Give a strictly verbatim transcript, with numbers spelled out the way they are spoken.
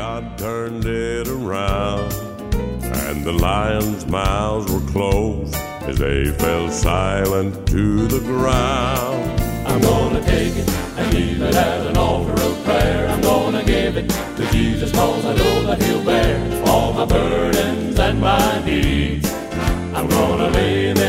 God turned it around, and the lions' mouths were closed as they fell silent to the ground. I'm gonna take it and leave it as an altar of prayer. I'm gonna give it to Jesus, cause I know that he'll bear all my burdens and my needs. I'm gonna lay in